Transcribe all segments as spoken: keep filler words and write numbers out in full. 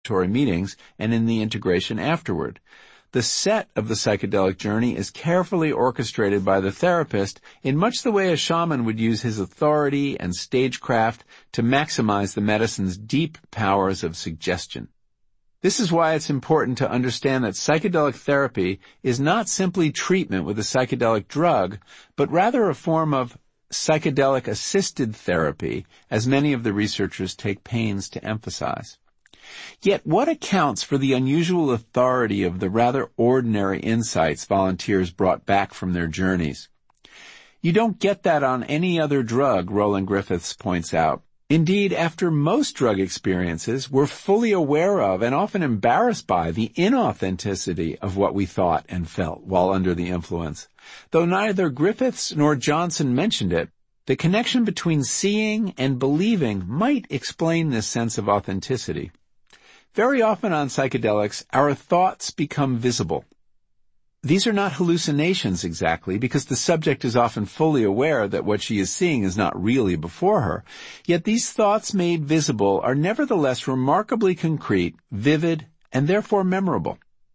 meetings and in the integration afterward. The set of the psychedelic journey is carefully orchestrated by the therapist in much the way a shaman would use his authority and stagecraft to maximize the medicine's deep powers of suggestion. This is why it's important to understand that psychedelic therapy is not simply treatment with a psychedelic drug, but rather a form of psychedelic-assisted therapy, as many of the researchers take pains to emphasize. Yet what accounts for the unusual authority of the rather ordinary insights volunteers brought back from their journeys? You don't get that on any other drug, Roland Griffiths points out. Indeed, after most drug experiences, we're fully aware of and often embarrassed by the inauthenticity of what we thought and felt while under the influence. Though neither Griffiths nor Johnson mentioned it, the connection between seeing and believing might explain this sense of authenticity. Very often on psychedelics, our thoughts become visible. These are not hallucinations exactly, because the subject is often fully aware that what she is seeing is not really before her. Yet these thoughts made visible are nevertheless remarkably concrete, vivid, and therefore memorable.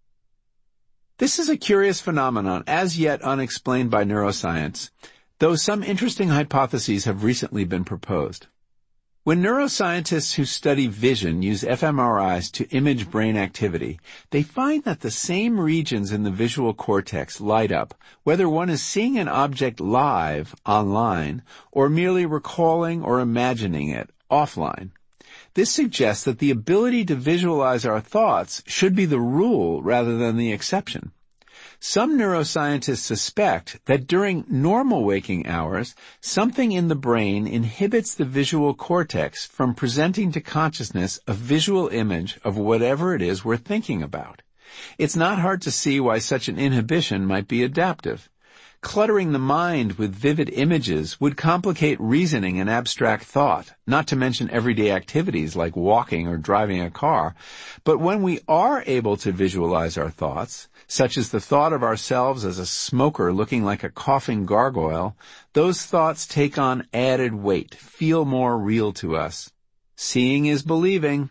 This is a curious phenomenon, as yet unexplained by neuroscience, though some interesting hypotheses have recently been proposed. When neuroscientists who study vision use fMRIs to image brain activity, they find that the same regions in the visual cortex light up, whether one is seeing an object live, online, or merely recalling or imagining it, offline. This suggests that the ability to visualize our thoughts should be the rule rather than the exception. Some neuroscientists suspect that during normal waking hours, something in the brain inhibits the visual cortex from presenting to consciousness a visual image of whatever it is we're thinking about. It's not hard to see why such an inhibition might be adaptive. Cluttering the mind with vivid images would complicate reasoning and abstract thought, not to mention everyday activities like walking or driving a car. But when we are able to visualize our thoughts, such as the thought of ourselves as a smoker looking like a coughing gargoyle, those thoughts take on added weight, feel more real to us. Seeing is believing.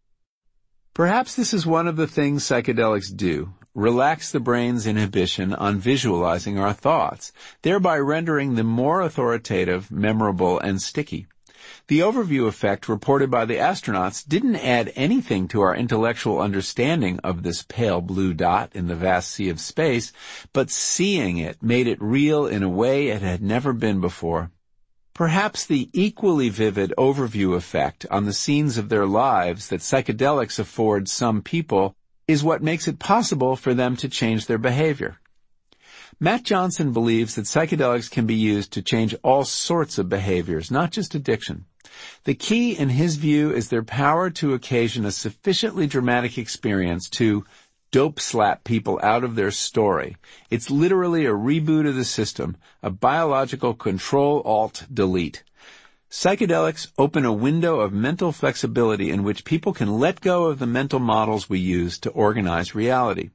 Perhaps this is one of the things psychedelics do. Relax the brain's inhibition on visualizing our thoughts, thereby rendering them more authoritative, memorable, and sticky. The overview effect reported by the astronauts didn't add anything to our intellectual understanding of this pale blue dot in the vast sea of space, but seeing it made it real in a way it had never been before. Perhaps the equally vivid overview effect on the scenes of their lives that psychedelics afford some people is what makes it possible for them to change their behavior. Matt Johnson believes that psychedelics can be used to change all sorts of behaviors, not just addiction. The key, in his view, is their power to occasion a sufficiently dramatic experience to dope slap people out of their story. It's literally a reboot of the system, a biological control-alt-delete. Psychedelics open a window of mental flexibility in which people can let go of the mental models we use to organize reality.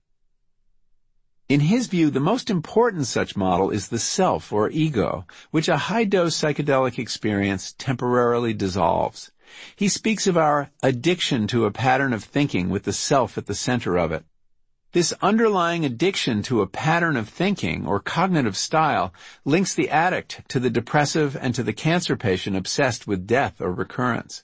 In his view, the most important such model is the self or ego, which a high-dose psychedelic experience temporarily dissolves. He speaks of our addiction to a pattern of thinking with the self at the center of it. This underlying addiction to a pattern of thinking or cognitive style links the addict to the depressive and to the cancer patient obsessed with death or recurrence.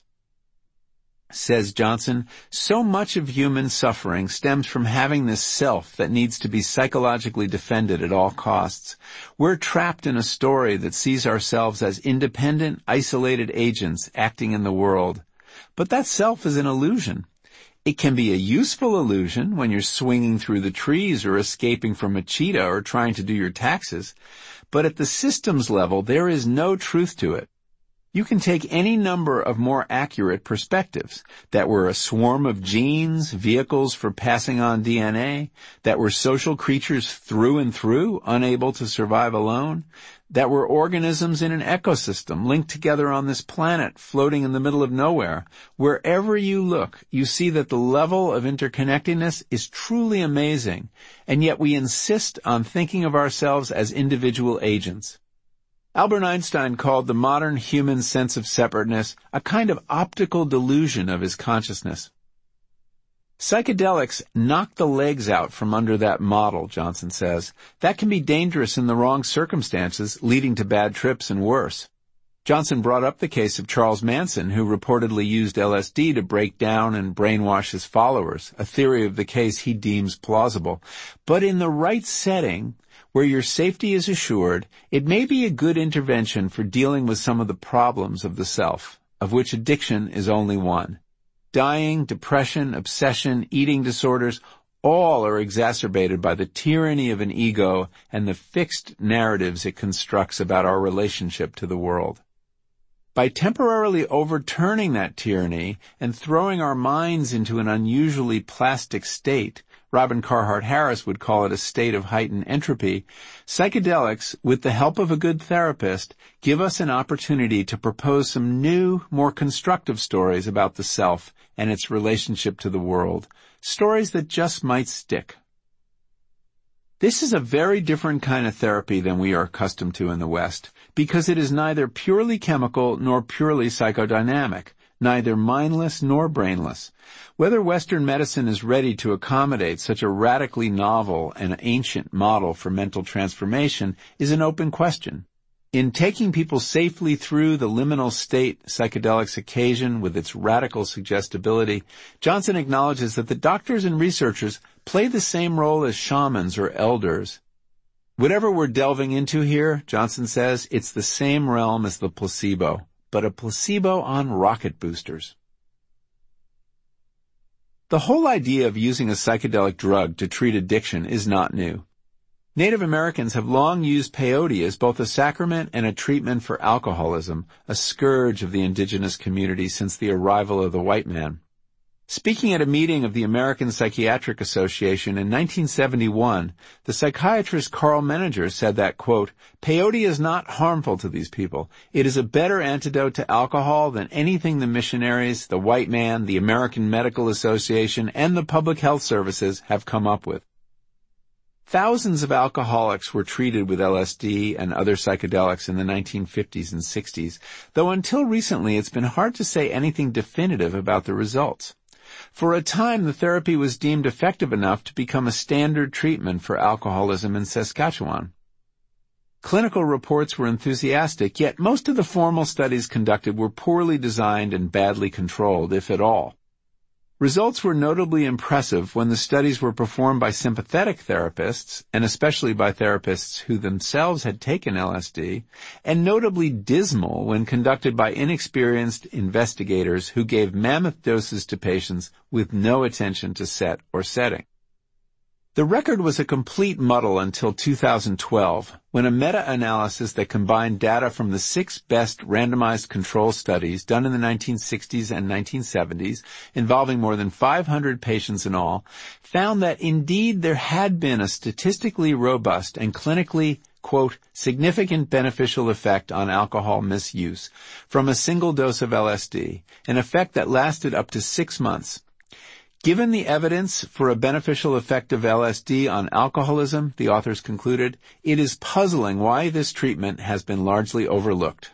Says Johnson, so much of human suffering stems from having this self that needs to be psychologically defended at all costs. We're trapped in a story that sees ourselves as independent, isolated agents acting in the world. But that self is an illusion. It can be a useful illusion when you're swinging through the trees or escaping from a cheetah or trying to do your taxes. But at the systems level, there is no truth to it. You can take any number of more accurate perspectives, that we're a swarm of genes, vehicles for passing on D N A, that we're social creatures through and through, unable to survive alone, that we're organisms in an ecosystem linked together on this planet, floating in the middle of nowhere. Wherever you look, you see that the level of interconnectedness is truly amazing, and yet we insist on thinking of ourselves as individual agents. Albert Einstein called the modern human sense of separateness a kind of optical delusion of his consciousness. Psychedelics knock the legs out from under that model, Johnson says. That can be dangerous in the wrong circumstances, leading to bad trips and worse. Johnson brought up the case of Charles Manson, who reportedly used L S D to break down and brainwash his followers, a theory of the case he deems plausible. But in the right setting, where your safety is assured, it may be a good intervention for dealing with some of the problems of the self, of which addiction is only one. Dying, depression, obsession, eating disorders, all are exacerbated by the tyranny of an ego and the fixed narratives it constructs about our relationship to the world. By temporarily overturning that tyranny and throwing our minds into an unusually plastic state, Robin Carhart Harris would call it a state of heightened entropy, psychedelics, with the help of a good therapist, give us an opportunity to propose some new, more constructive stories about the self and its relationship to the world, stories that just might stick. This is a very different kind of therapy than we are accustomed to in the West, because it is neither purely chemical nor purely psychodynamic, neither mindless nor brainless. Whether Western medicine is ready to accommodate such a radically novel and ancient model for mental transformation is an open question. In taking people safely through the liminal state psychedelics occasion with its radical suggestibility, Johnson acknowledges that the doctors and researchers play the same role as shamans or elders. Whatever we're delving into here, Johnson says, it's the same realm as the placebo, but a placebo on rocket boosters. The whole idea of using a psychedelic drug to treat addiction is not new. Native Americans have long used peyote as both a sacrament and a treatment for alcoholism, a scourge of the indigenous community since the arrival of the white man. Speaking at a meeting of the American Psychiatric Association in nineteen seventy-one, the psychiatrist Carl Menninger said that, quote, peyote is not harmful to these people. It is a better antidote to alcohol than anything the missionaries, the white man, the American Medical Association, and the public health services have come up with. Thousands of alcoholics were treated with L S D and other psychedelics in the nineteen fifties and sixties, though until recently it's been hard to say anything definitive about the results. For a time, the therapy was deemed effective enough to become a standard treatment for alcoholism in Saskatchewan. Clinical reports were enthusiastic, yet most of the formal studies conducted were poorly designed and badly controlled, if at all. Results were notably impressive when the studies were performed by sympathetic therapists, and especially by therapists who themselves had taken L S D, and notably dismal when conducted by inexperienced investigators who gave mammoth doses to patients with no attention to set or setting. The record was a complete muddle until two thousand twelve, when a meta-analysis that combined data from the six best randomized control studies done in the nineteen sixties and nineteen seventies, involving more than five hundred patients in all, found that indeed there had been a statistically robust and clinically, quote, significant beneficial effect on alcohol misuse from a single dose of L S D, an effect that lasted up to six months. Given the evidence for a beneficial effect of L S D on alcoholism, the authors concluded, it is puzzling why this treatment has been largely overlooked.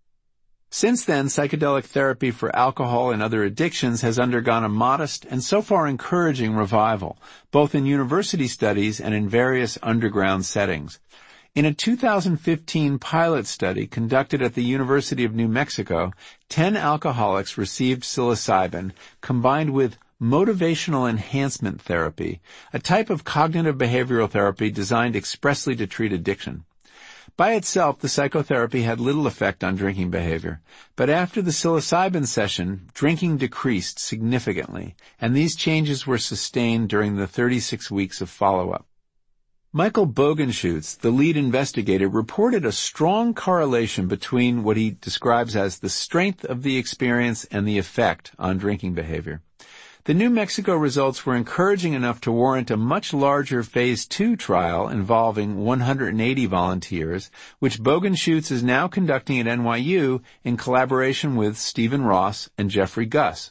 Since then, psychedelic therapy for alcohol and other addictions has undergone a modest and so far encouraging revival, both in university studies and in various underground settings. In a two thousand fifteen pilot study conducted at the University of New Mexico, ten alcoholics received psilocybin combined with motivational enhancement therapy, a type of cognitive behavioral therapy designed expressly to treat addiction. By itself, the psychotherapy had little effect on drinking behavior, but after the psilocybin session, drinking decreased significantly, and these changes were sustained during the thirty-six weeks of follow-up. Michael Bogenschutz, the lead investigator, reported a strong correlation between what he describes as the strength of the experience and the effect on drinking behavior. The New Mexico results were encouraging enough to warrant a much larger phase two trial involving one hundred eighty volunteers, which Bogenschutz is now conducting at N Y U in collaboration with Stephen Ross and Jeffrey Guss.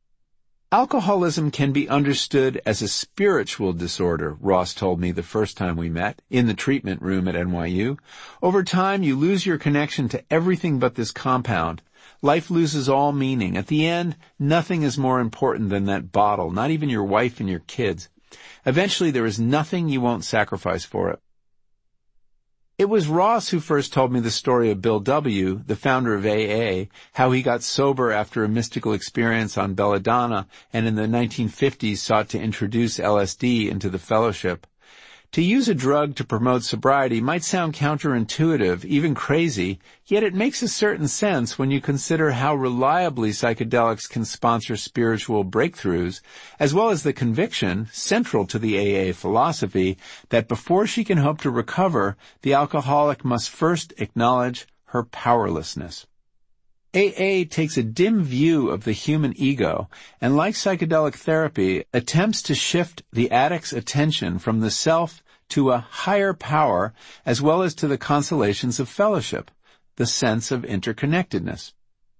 Alcoholism can be understood as a spiritual disorder, Ross told me the first time we met, in the treatment room at N Y U. Over time, you lose your connection to everything but this compound. Life loses all meaning. At the end, nothing is more important than that bottle, not even your wife and your kids. Eventually, there is nothing you won't sacrifice for it. It was Ross who first told me the story of Bill W., the founder of A A, how he got sober after a mystical experience on Belladonna and in the nineteen fifties sought to introduce L S D into the fellowship. To use a drug to promote sobriety might sound counterintuitive, even crazy, yet it makes a certain sense when you consider how reliably psychedelics can sponsor spiritual breakthroughs, as well as the conviction, central to the A A philosophy, that before she can hope to recover, the alcoholic must first acknowledge her powerlessness. A A takes a dim view of the human ego and, like psychedelic therapy, attempts to shift the addict's attention from the self to a higher power, as well as to the consolations of fellowship, the sense of interconnectedness.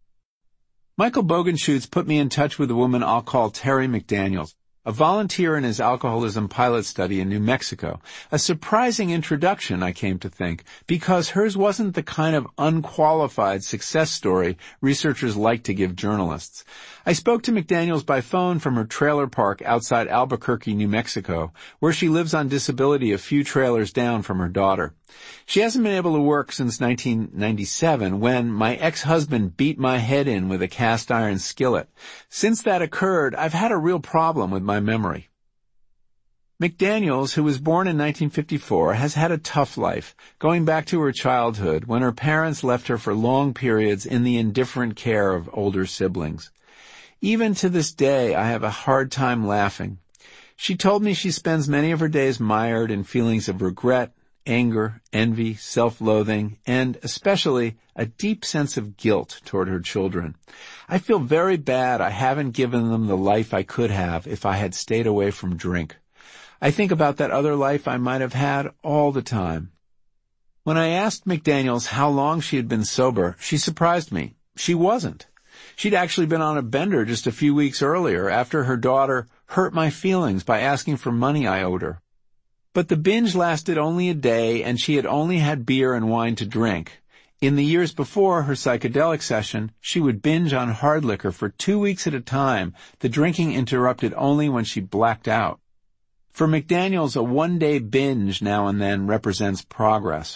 Michael Bogenschutz put me in touch with a woman I'll call Terry McDaniels, a volunteer in his alcoholism pilot study in New Mexico. A surprising introduction, I came to think, because hers wasn't the kind of unqualified success story researchers like to give journalists. I spoke to McDaniels by phone from her trailer park outside Albuquerque, New Mexico, where she lives on disability a few trailers down from her daughter. She hasn't been able to work since nineteen ninety-seven, when my ex-husband beat my head in with a cast iron skillet. Since that occurred, I've had a real problem with my memory. McDaniels, who was born in nineteen fifty-four, has had a tough life, going back to her childhood when her parents left her for long periods in the indifferent care of older siblings. Even to this day, I have a hard time laughing. She told me she spends many of her days mired in feelings of regret, anger, envy, self-loathing, and especially a deep sense of guilt toward her children. I feel very bad I haven't given them the life I could have if I had stayed away from drink. I think about that other life I might have had all the time. When I asked McDaniels how long she had been sober, she surprised me. She wasn't. She'd actually been on a bender just a few weeks earlier after her daughter hurt my feelings by asking for money I owed her. But the binge lasted only a day, and she had only had beer and wine to drink. In the years before her psychedelic session, she would binge on hard liquor for two weeks at a time, the drinking interrupted only when she blacked out. For McDaniels, a one-day binge now and then represents progress.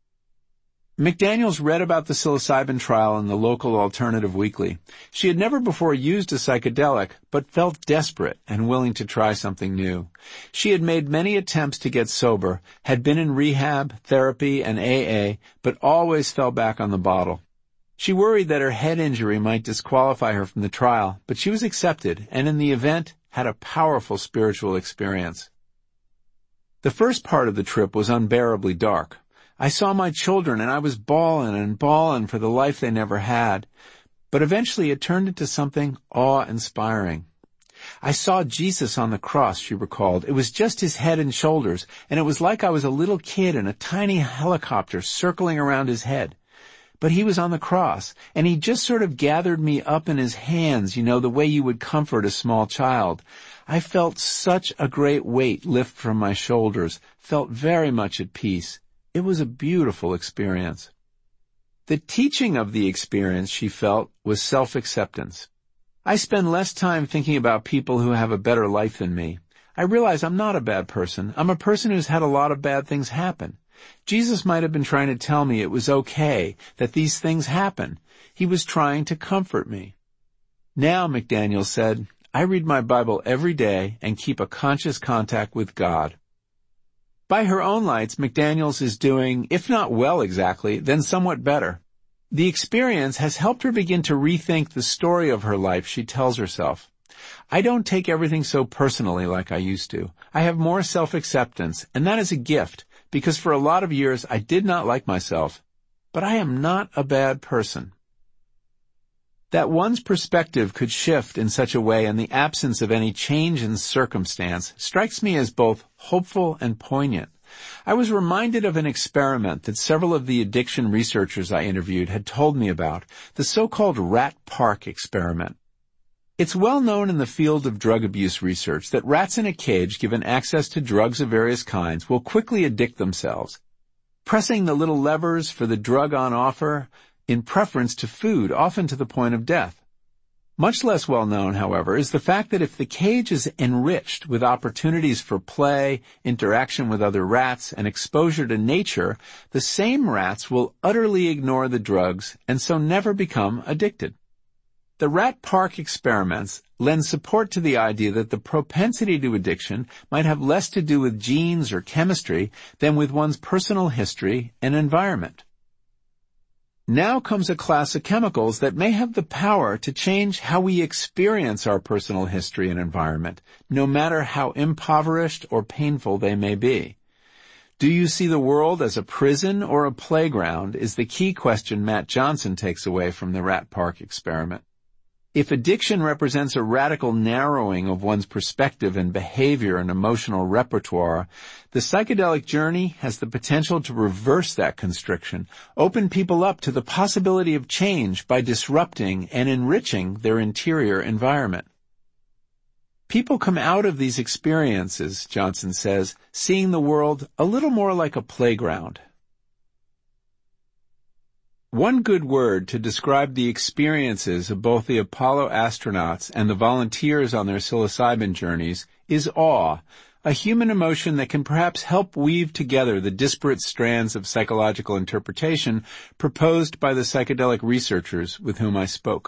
McDaniels read about the psilocybin trial in the local alternative weekly. She had never before used a psychedelic, but felt desperate and willing to try something new. She had made many attempts to get sober, had been in rehab, therapy, and A A, but always fell back on the bottle. She worried that her head injury might disqualify her from the trial, but she was accepted, and in the event, had a powerful spiritual experience. The first part of the trip was unbearably dark. I saw my children, and I was bawling and bawling for the life they never had. But eventually it turned into something awe-inspiring. I saw Jesus on the cross, she recalled. It was just his head and shoulders, and it was like I was a little kid in a tiny helicopter circling around his head. But he was on the cross, and he just sort of gathered me up in his hands, you know, the way you would comfort a small child. I felt such a great weight lift from my shoulders, felt very much at peace. It was a beautiful experience. The teaching of the experience, she felt, was self-acceptance. I spend less time thinking about people who have a better life than me. I realize I'm not a bad person. I'm a person who's had a lot of bad things happen. Jesus might have been trying to tell me it was okay, that these things happen. He was trying to comfort me. Now, McDaniels said, I read my Bible every day and keep a conscious contact with God. By her own lights, McDaniels is doing, if not well exactly, then somewhat better. The experience has helped her begin to rethink the story of her life, she tells herself. I don't take everything so personally like I used to. I have more self-acceptance, and that is a gift, because for a lot of years I did not like myself. But I am not a bad person. That one's perspective could shift in such a way in the absence of any change in circumstance strikes me as both hopeful and poignant. I was reminded of an experiment that several of the addiction researchers I interviewed had told me about, the so-called Rat Park experiment. It's well known in the field of drug abuse research that rats in a cage given access to drugs of various kinds will quickly addict themselves. Pressing the little levers for the drug on offer in preference to food, often to the point of death. Much less well known, however, is the fact that if the cage is enriched with opportunities for play, interaction with other rats, and exposure to nature, the same rats will utterly ignore the drugs and so never become addicted. The rat park experiments lend support to the idea that the propensity to addiction might have less to do with genes or chemistry than with one's personal history and environment. Now comes a class of chemicals that may have the power to change how we experience our personal history and environment, no matter how impoverished or painful they may be. Do you see the world as a prison or a playground is the key question Matt Johnson takes away from the rat park experiment. If addiction represents a radical narrowing of one's perspective and behavior and emotional repertoire, the psychedelic journey has the potential to reverse that constriction, open people up to the possibility of change by disrupting and enriching their interior environment. People come out of these experiences, Johnson says, seeing the world a little more like a playground. One good word to describe the experiences of both the Apollo astronauts and the volunteers on their psilocybin journeys is awe, a human emotion that can perhaps help weave together the disparate strands of psychological interpretation proposed by the psychedelic researchers with whom I spoke.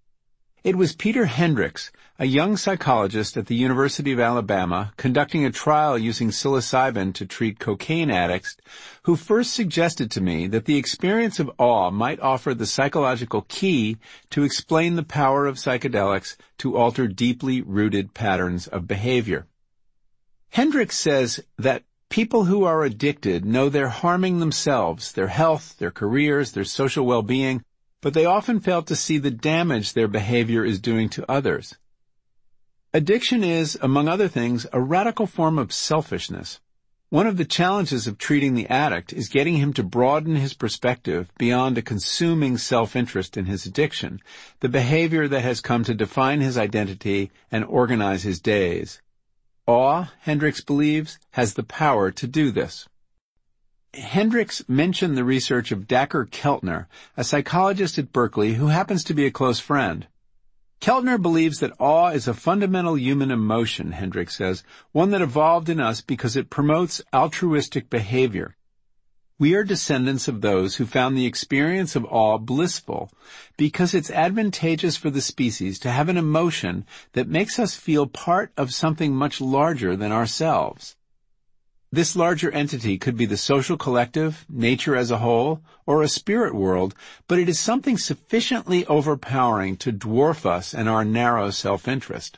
It was Peter Hendricks, a young psychologist at the University of Alabama, conducting a trial using psilocybin to treat cocaine addicts, who first suggested to me that the experience of awe might offer the psychological key to explain the power of psychedelics to alter deeply rooted patterns of behavior. Hendricks says that people who are addicted know they're harming themselves, their health, their careers, their social well-being, but they often fail to see the damage their behavior is doing to others. Addiction is, among other things, a radical form of selfishness. One of the challenges of treating the addict is getting him to broaden his perspective beyond a consuming self-interest in his addiction, the behavior that has come to define his identity and organize his days. Awe, Hendricks believes, has the power to do this. Hendricks mentioned the research of Dacher Keltner, a psychologist at Berkeley who happens to be a close friend. Keltner believes that awe is a fundamental human emotion, Hendricks says, one that evolved in us because it promotes altruistic behavior. We are descendants of those who found the experience of awe blissful because it's advantageous for the species to have an emotion that makes us feel part of something much larger than ourselves. This larger entity could be the social collective, nature as a whole, or a spirit world, but it is something sufficiently overpowering to dwarf us and our narrow self-interest.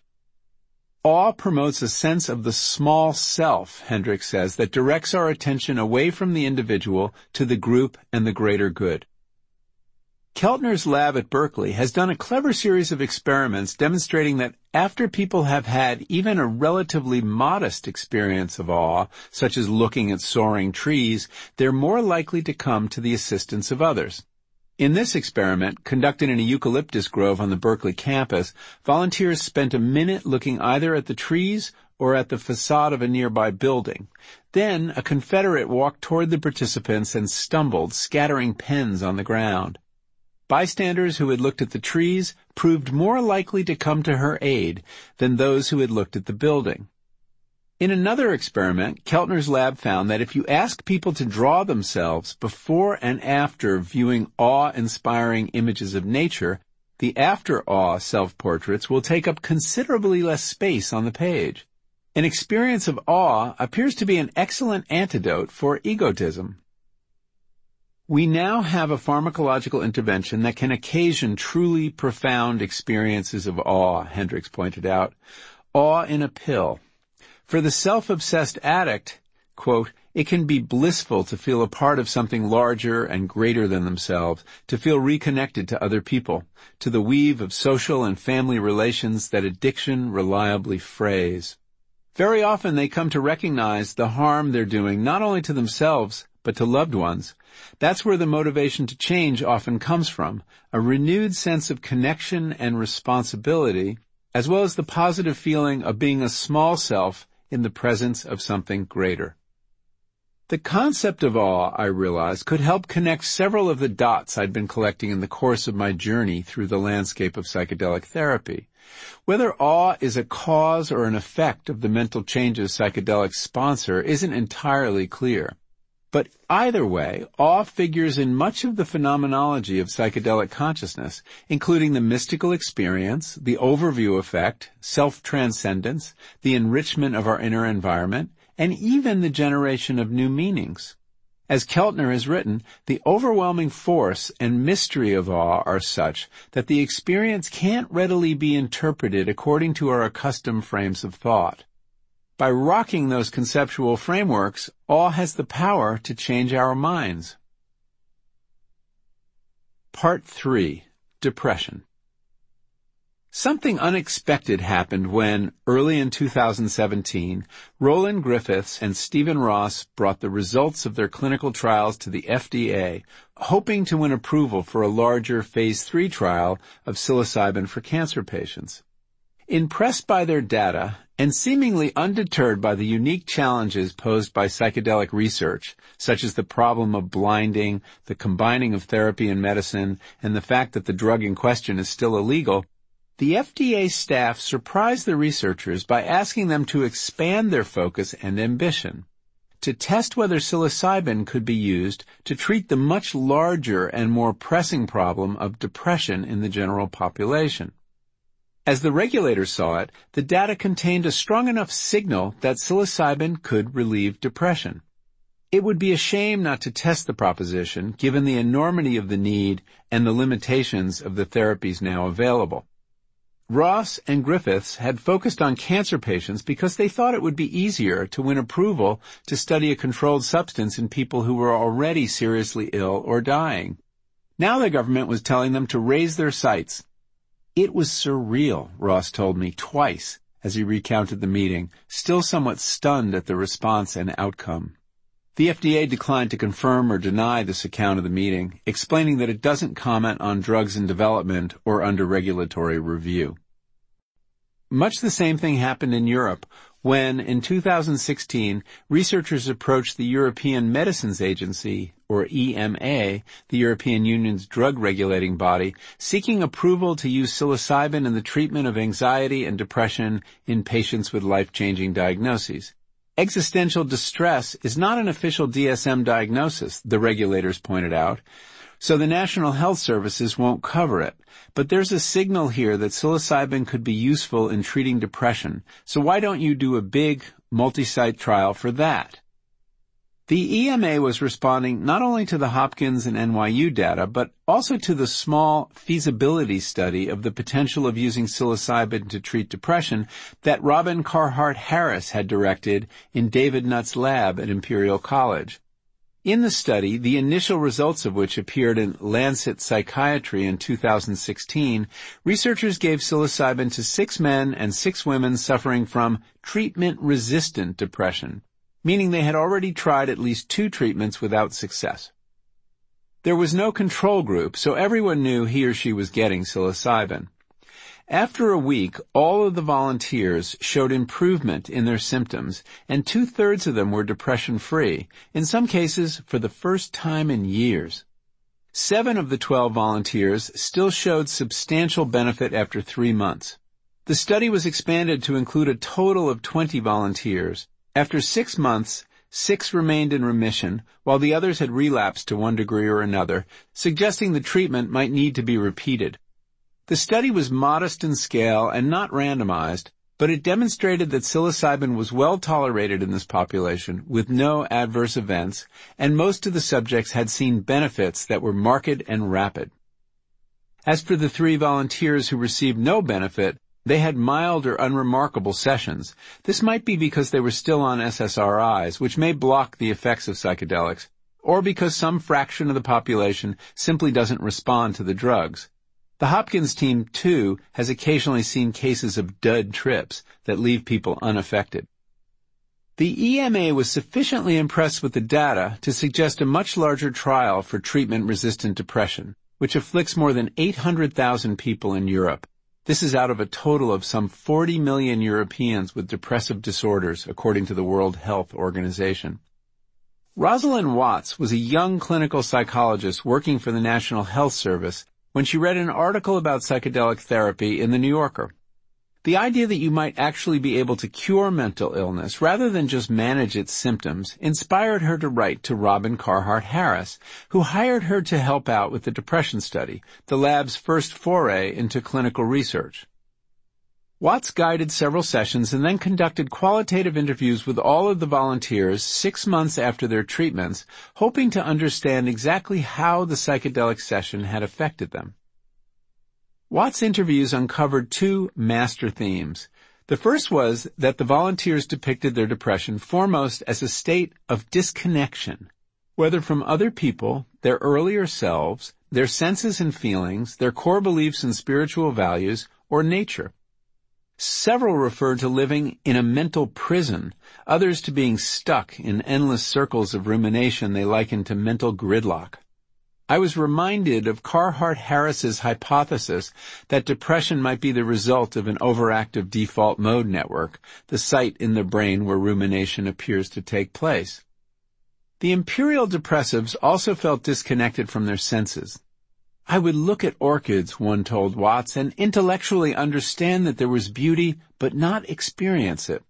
Awe promotes a sense of the small self, Hendricks says, that directs our attention away from the individual to the group and the greater good. Keltner's lab at Berkeley has done a clever series of experiments demonstrating that after people have had even a relatively modest experience of awe, such as looking at soaring trees, they're more likely to come to the assistance of others. In this experiment, conducted in a eucalyptus grove on the Berkeley campus, volunteers spent a minute looking either at the trees or at the facade of a nearby building. Then a Confederate walked toward the participants and stumbled, scattering pens on the ground. Bystanders who had looked at the trees proved more likely to come to her aid than those who had looked at the building. In another experiment, Keltner's lab found that if you ask people to draw themselves before and after viewing awe-inspiring images of nature, the after-awe self-portraits will take up considerably less space on the page. An experience of awe appears to be an excellent antidote for egotism. We now have a pharmacological intervention that can occasion truly profound experiences of awe, Hendricks pointed out. Awe in a pill. For the self-obsessed addict, quote, it can be blissful to feel a part of something larger and greater than themselves, to feel reconnected to other people, to the weave of social and family relations that addiction reliably frays. Very often they come to recognize the harm they're doing not only to themselves, but to loved ones. That's where the motivation to change often comes from, a renewed sense of connection and responsibility, as well as the positive feeling of being a small self in the presence of something greater. The concept of awe, I realized, could help connect several of the dots I'd been collecting in the course of my journey through the landscape of psychedelic therapy. Whether awe is a cause or an effect of the mental changes psychedelics sponsor isn't entirely clear. But either way, awe figures in much of the phenomenology of psychedelic consciousness, including the mystical experience, the overview effect, self-transcendence, the enrichment of our inner environment, and even the generation of new meanings. As Keltner has written, the overwhelming force and mystery of awe are such that the experience can't readily be interpreted according to our accustomed frames of thought. By rocking those conceptual frameworks, awe has the power to change our minds. Part three. Depression. Something unexpected happened when, early in two thousand seventeen, Roland Griffiths and Stephen Ross brought the results of their clinical trials to the F D A, hoping to win approval for a larger phase three trial of psilocybin for cancer patients. Impressed by their data, and seemingly undeterred by the unique challenges posed by psychedelic research, such as the problem of blinding, the combining of therapy and medicine, and the fact that the drug in question is still illegal, the F D A staff surprised the researchers by asking them to expand their focus and ambition, to test whether psilocybin could be used to treat the much larger and more pressing problem of depression in the general population. As the regulators saw it, the data contained a strong enough signal that psilocybin could relieve depression. It would be a shame not to test the proposition, given the enormity of the need and the limitations of the therapies now available. Ross and Griffiths had focused on cancer patients because they thought it would be easier to win approval to study a controlled substance in people who were already seriously ill or dying. Now the government was telling them to raise their sights. It was surreal, Ross told me twice as he recounted the meeting, still somewhat stunned at the response and outcome. The F D A declined to confirm or deny this account of the meeting, explaining that it doesn't comment on drugs in development or under regulatory review. Much the same thing happened in Europe when, in two thousand sixteen, researchers approached the European Medicines Agency, or E M A, the European Union's drug regulating body, seeking approval to use psilocybin in the treatment of anxiety and depression in patients with life-changing diagnoses. Existential distress is not an official D S M diagnosis, the regulators pointed out, so the National Health Services won't cover it. But there's a signal here that psilocybin could be useful in treating depression, so why don't you do a big, multi-site trial for that? The E M A was responding not only to the Hopkins and N Y U data, but also to the small feasibility study of the potential of using psilocybin to treat depression that Robin Carhart Harris had directed in David Nutt's lab at Imperial College. In the study, the initial results of which appeared in Lancet Psychiatry in two thousand sixteen, researchers gave psilocybin to six men and six women suffering from treatment-resistant depression, meaning they had already tried at least two treatments without success. There was no control group, so everyone knew he or she was getting psilocybin. After a week, all of the volunteers showed improvement in their symptoms, and two-thirds of them were depression-free, in some cases for the first time in years. Seven of the twelve volunteers still showed substantial benefit after three months. The study was expanded to include a total of twenty volunteers. After six months, six remained in remission, while the others had relapsed to one degree or another, suggesting the treatment might need to be repeated. The study was modest in scale and not randomized, but it demonstrated that psilocybin was well tolerated in this population with no adverse events, and most of the subjects had seen benefits that were marked and rapid. As for the three volunteers who received no benefit, they had mild or unremarkable sessions. This might be because they were still on S S R Is, which may block the effects of psychedelics, or because some fraction of the population simply doesn't respond to the drugs. The Hopkins team, too, has occasionally seen cases of dud trips that leave people unaffected. The E M A was sufficiently impressed with the data to suggest a much larger trial for treatment-resistant depression, which afflicts more than eight hundred thousand people in Europe. This is out of a total of some forty million Europeans with depressive disorders, according to the World Health Organization. Rosalind Watts was a young clinical psychologist working for the National Health Service when she read an article about psychedelic therapy in the New Yorker. The idea that you might actually be able to cure mental illness rather than just manage its symptoms inspired her to write to Robin Carhart Harris, who hired her to help out with the depression study, the lab's first foray into clinical research. Watts guided several sessions and then conducted qualitative interviews with all of the volunteers six months after their treatments, hoping to understand exactly how the psychedelic session had affected them. Watts' interviews uncovered two master themes. The first was that the volunteers depicted their depression foremost as a state of disconnection, whether from other people, their earlier selves, their senses and feelings, their core beliefs and spiritual values, or nature. Several referred to living in a mental prison, others to being stuck in endless circles of rumination they likened to mental gridlock. I was reminded of Carhart Harris's hypothesis that depression might be the result of an overactive default mode network, the site in the brain where rumination appears to take place. The imperial depressives also felt disconnected from their senses. I would look at orchids, one told Watts, and intellectually understand that there was beauty, but not experience it.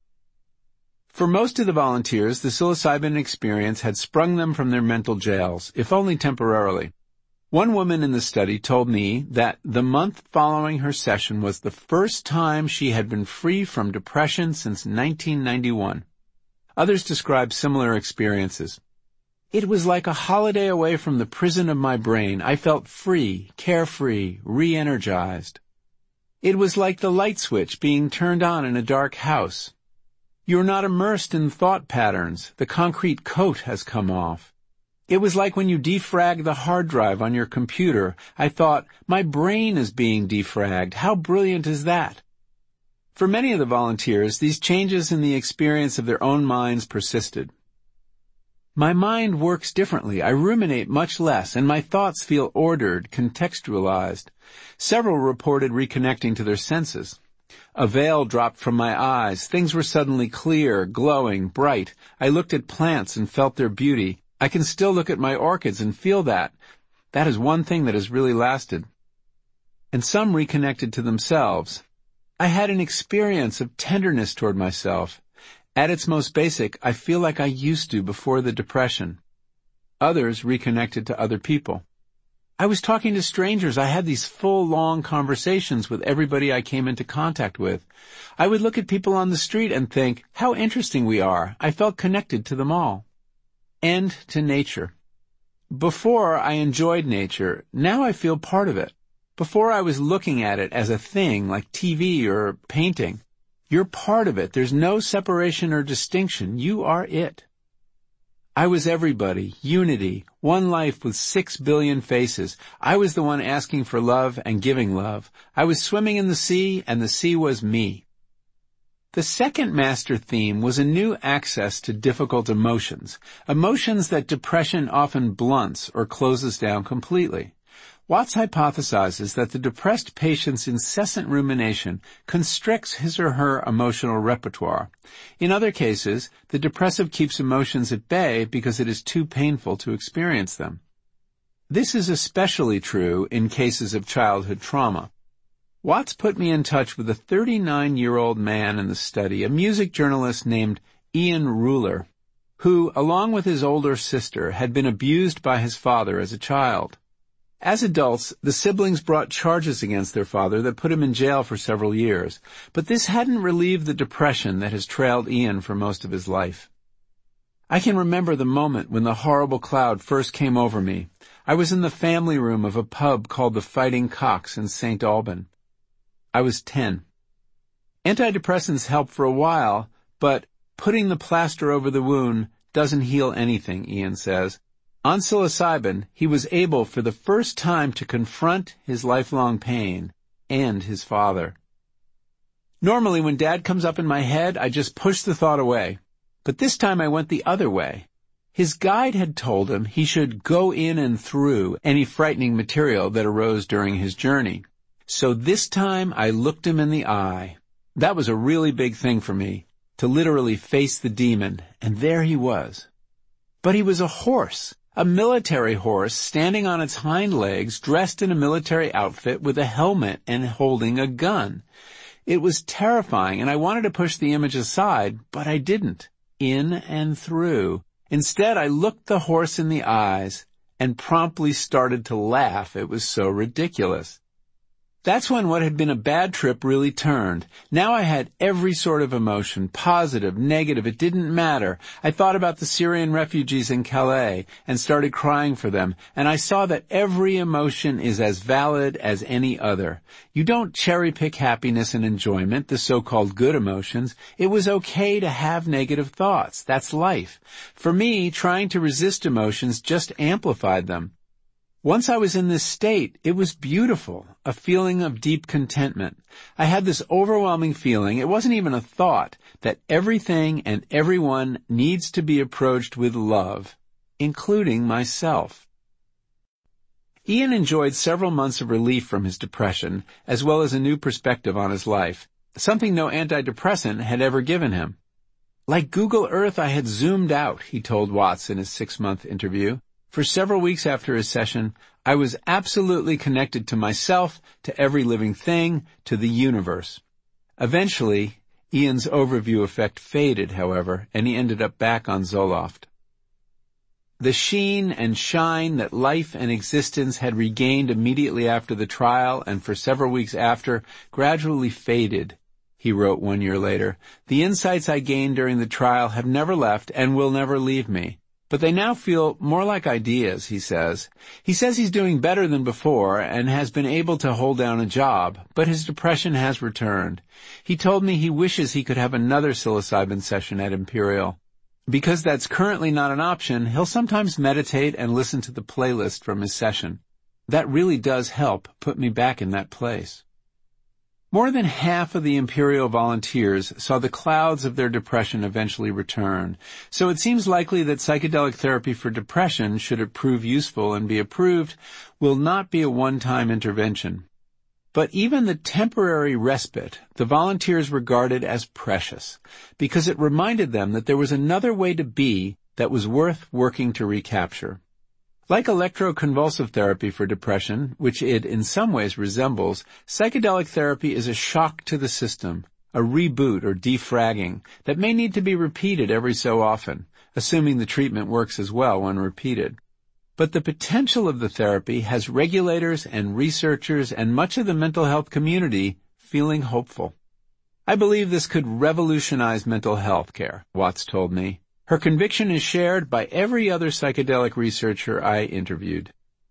For most of the volunteers, the psilocybin experience had sprung them from their mental jails, if only temporarily. One woman in the study told me that the month following her session was the first time she had been free from depression since nineteen ninety-one. Others described similar experiences. It was like a holiday away from the prison of my brain. I felt free, carefree, re-energized. It was like the light switch being turned on in a dark house. You're not immersed in thought patterns. The concrete coat has come off. It was like when you defrag the hard drive on your computer. I thought, my brain is being defragged. How brilliant is that? For many of the volunteers, these changes in the experience of their own minds persisted. My mind works differently. I ruminate much less, and my thoughts feel ordered, contextualized. Several reported reconnecting to their senses. A veil dropped from my eyes. Things were suddenly clear, glowing, bright. I looked at plants and felt their beauty. I can still look at my orchids and feel that. That is one thing that has really lasted. And some reconnected to themselves. I had an experience of tenderness toward myself. At its most basic, I feel like I used to before the depression. Others reconnected to other people. I was talking to strangers. I had these full, long conversations with everybody I came into contact with. I would look at people on the street and think, how interesting we are. I felt connected to them all. And to nature. Before, I enjoyed nature. Now I feel part of it. Before, I was looking at it as a thing, like T V or painting. You're part of it. There's no separation or distinction. You are it. I was everybody, unity, one life with six billion faces. I was the one asking for love and giving love. I was swimming in the sea, and the sea was me. The second master theme was a new access to difficult emotions, emotions that depression often blunts or closes down completely. Watts hypothesizes that the depressed patient's incessant rumination constricts his or her emotional repertoire. In other cases, the depressive keeps emotions at bay because it is too painful to experience them. This is especially true in cases of childhood trauma. Watts put me in touch with a thirty-nine-year-old man in the study, a music journalist named Ian Ruler, who, along with his older sister, had been abused by his father as a child. As adults, the siblings brought charges against their father that put him in jail for several years, but this hadn't relieved the depression that has trailed Ian for most of his life. I can remember the moment when the horrible cloud first came over me. I was in the family room of a pub called the Fighting Cocks in Saint Alban. I was ten. Antidepressants help for a while, but putting the plaster over the wound doesn't heal anything, Ian says. On psilocybin, he was able for the first time to confront his lifelong pain and his father. Normally, when Dad comes up in my head, I just push the thought away. But this time I went the other way. His guide had told him he should go in and through any frightening material that arose during his journey. So this time I looked him in the eye. That was a really big thing for me, to literally face the demon, and there he was. But he was a horse, a military horse standing on its hind legs, dressed in a military outfit with a helmet and holding a gun. It was terrifying, and I wanted to push the image aside, but I didn't. In and through. Instead, I looked the horse in the eyes and promptly started to laugh. It was so ridiculous. That's when what had been a bad trip really turned. Now I had every sort of emotion, positive, negative, it didn't matter. I thought about the Syrian refugees in Calais and started crying for them, and I saw that every emotion is as valid as any other. You don't cherry-pick happiness and enjoyment, the so-called good emotions. It was okay to have negative thoughts. That's life. For me, trying to resist emotions just amplified them. Once I was in this state, it was beautiful, a feeling of deep contentment. I had this overwhelming feeling, it wasn't even a thought, that everything and everyone needs to be approached with love, including myself. Ian enjoyed several months of relief from his depression, as well as a new perspective on his life, something no antidepressant had ever given him. Like Google Earth, I had zoomed out, he told Watts in his six-month interview. For several weeks after his session, I was absolutely connected to myself, to every living thing, to the universe. Eventually, Ian's overview effect faded, however, and he ended up back on Zoloft. The sheen and shine that life and existence had regained immediately after the trial and for several weeks after gradually faded, he wrote one year later. The insights I gained during the trial have never left and will never leave me. But they now feel more like ideas, he says. He says he's doing better than before and has been able to hold down a job, but his depression has returned. He told me he wishes he could have another psilocybin session at Imperial. Because that's currently not an option, he'll sometimes meditate and listen to the playlist from his session. That really does help put me back in that place. More than half of the Imperial volunteers saw the clouds of their depression eventually return, so it seems likely that psychedelic therapy for depression, should it prove useful and be approved, will not be a one-time intervention. But even the temporary respite, the volunteers regarded as precious, because it reminded them that there was another way to be that was worth working to recapture. Like electroconvulsive therapy for depression, which it in some ways resembles, psychedelic therapy is a shock to the system, a reboot or defragging that may need to be repeated every so often, assuming the treatment works as well when repeated. But the potential of the therapy has regulators and researchers and much of the mental health community feeling hopeful. I believe this could revolutionize mental health care, Watts told me. Her conviction is shared by every other psychedelic researcher I interviewed.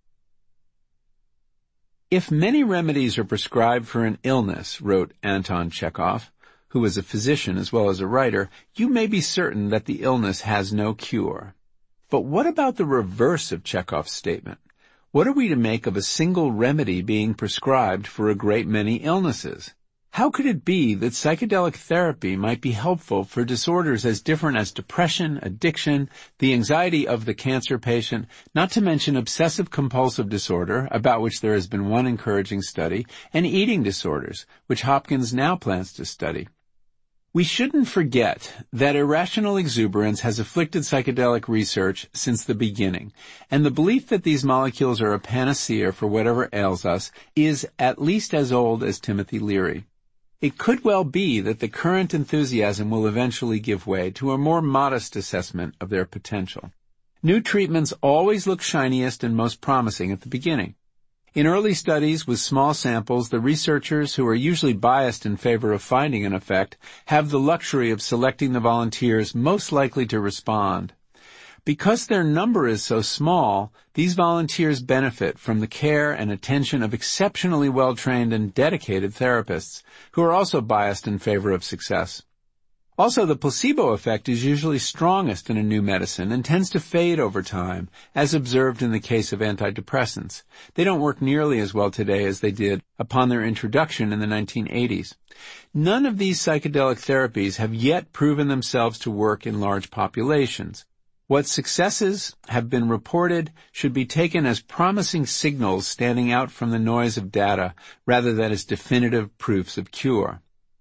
If many remedies are prescribed for an illness, wrote Anton Chekhov, who was a physician as well as a writer, you may be certain that the illness has no cure. But what about the reverse of Chekhov's statement? What are we to make of a single remedy being prescribed for a great many illnesses? How could it be that psychedelic therapy might be helpful for disorders as different as depression, addiction, the anxiety of the cancer patient, not to mention obsessive-compulsive disorder, about which there has been one encouraging study, and eating disorders, which Hopkins now plans to study? We shouldn't forget that irrational exuberance has afflicted psychedelic research since the beginning, and the belief that these molecules are a panacea for whatever ails us is at least as old as Timothy Leary. It could well be that the current enthusiasm will eventually give way to a more modest assessment of their potential. New treatments always look shiniest and most promising at the beginning. In early studies with small samples, the researchers, who are usually biased in favor of finding an effect, have the luxury of selecting the volunteers most likely to respond. Because their number is so small, these volunteers benefit from the care and attention of exceptionally well-trained and dedicated therapists, who are also biased in favor of success. Also, the placebo effect is usually strongest in a new medicine and tends to fade over time, as observed in the case of antidepressants. They don't work nearly as well today as they did upon their introduction in the nineteen eighties. None of these psychedelic therapies have yet proven themselves to work in large populations. What successes have been reported should be taken as promising signals standing out from the noise of data rather than as definitive proofs of cure.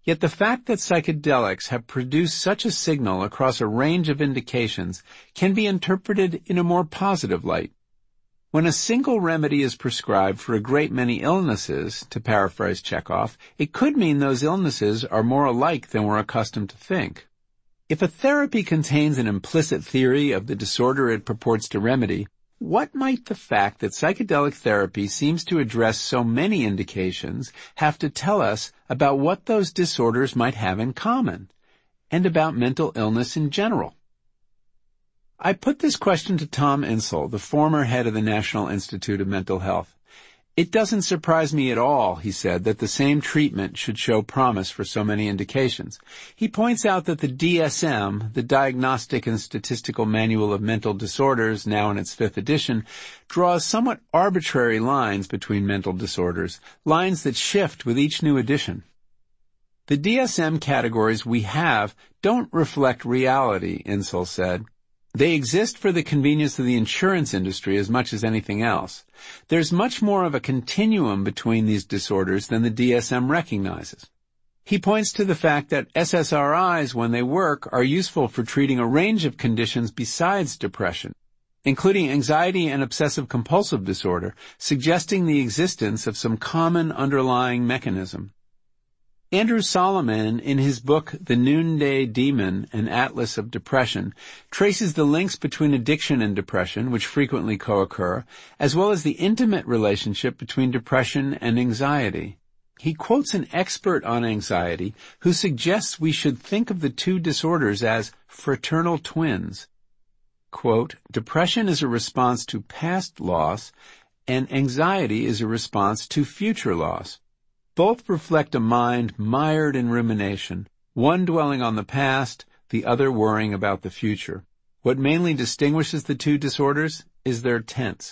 Yet the fact that psychedelics have produced such a signal across a range of indications can be interpreted in a more positive light. When a single remedy is prescribed for a great many illnesses, to paraphrase Chekhov, it could mean those illnesses are more alike than we're accustomed to think. If a therapy contains an implicit theory of the disorder it purports to remedy, what might the fact that psychedelic therapy seems to address so many indications have to tell us about what those disorders might have in common, and about mental illness in general? I put this question to Tom Insel, the former head of the National Institute of Mental Health. It doesn't surprise me at all, he said, that the same treatment should show promise for so many indications. He points out that the D S M, the Diagnostic and Statistical Manual of Mental Disorders, now in its fifth edition, draws somewhat arbitrary lines between mental disorders, lines that shift with each new edition. The D S M categories we have don't reflect reality, Insel said. They exist for the convenience of the insurance industry as much as anything else. There's much more of a continuum between these disorders than the D S M recognizes. He points to the fact that S S R Is, when they work, are useful for treating a range of conditions besides depression, including anxiety and obsessive-compulsive disorder, suggesting the existence of some common underlying mechanism. Andrew Solomon, in his book The Noonday Demon, an Atlas of Depression, traces the links between addiction and depression, which frequently co-occur, as well as the intimate relationship between depression and anxiety. He quotes an expert on anxiety who suggests we should think of the two disorders as fraternal twins. Quote, depression is a response to past loss, and anxiety is a response to future loss. Both reflect a mind mired in rumination, one dwelling on the past, the other worrying about the future. What mainly distinguishes the two disorders is their tense.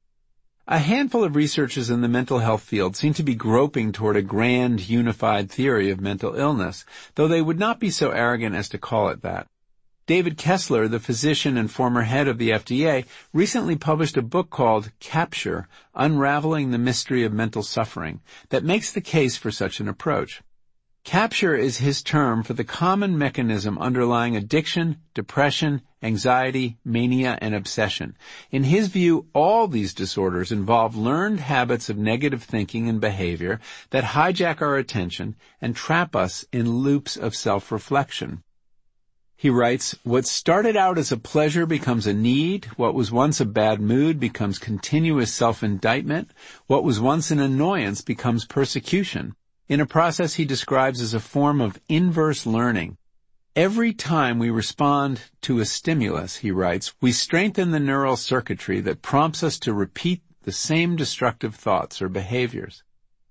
A handful of researchers in the mental health field seem to be groping toward a grand, unified theory of mental illness, though they would not be so arrogant as to call it that. David Kessler, the physician and former head of the F D A, recently published a book called Capture, Unraveling the Mystery of Mental Suffering, that makes the case for such an approach. Capture is his term for the common mechanism underlying addiction, depression, anxiety, mania, and obsession. In his view, all these disorders involve learned habits of negative thinking and behavior that hijack our attention and trap us in loops of self-reflection. He writes, what started out as a pleasure becomes a need. What was once a bad mood becomes continuous self-indictment. What was once an annoyance becomes persecution, in a process he describes as a form of inverse learning. Every time we respond to a stimulus, he writes, we strengthen the neural circuitry that prompts us to repeat the same destructive thoughts or behaviors.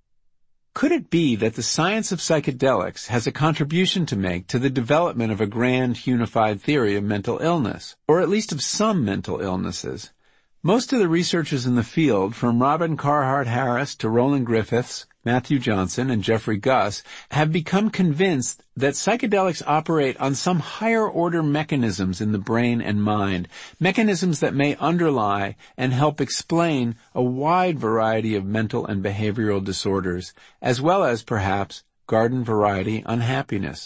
Could it be that the science of psychedelics has a contribution to make to the development of a grand unified theory of mental illness, or at least of some mental illnesses? Most of the researchers in the field, from Robin Carhart Harris to Roland Griffiths, Matthew Johnson, and Jeffrey Guss, have become convinced that psychedelics operate on some higher-order mechanisms in the brain and mind, mechanisms that may underlie and help explain a wide variety of mental and behavioral disorders, as well as, perhaps, garden-variety unhappiness.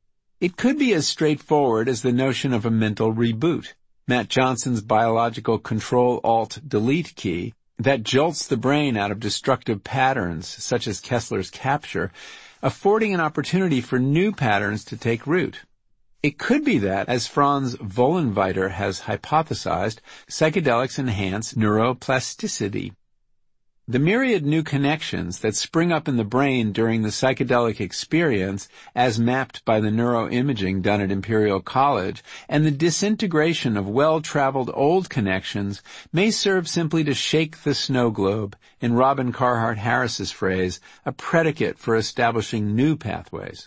It could be as straightforward as the notion of a mental reboot, Matt Johnson's biological Control-Alt-Delete key, that jolts the brain out of destructive patterns, such as Kessler's Capture, affording an opportunity for new patterns to take root. It could be that, as Franz Vollenweider has hypothesized, psychedelics enhance neuroplasticity. The myriad new connections that spring up in the brain during the psychedelic experience, as mapped by the neuroimaging done at Imperial College, and the disintegration of well-traveled old connections may serve simply to shake the snow globe, in Robin Carhart Harris's phrase, a predicate for establishing new pathways.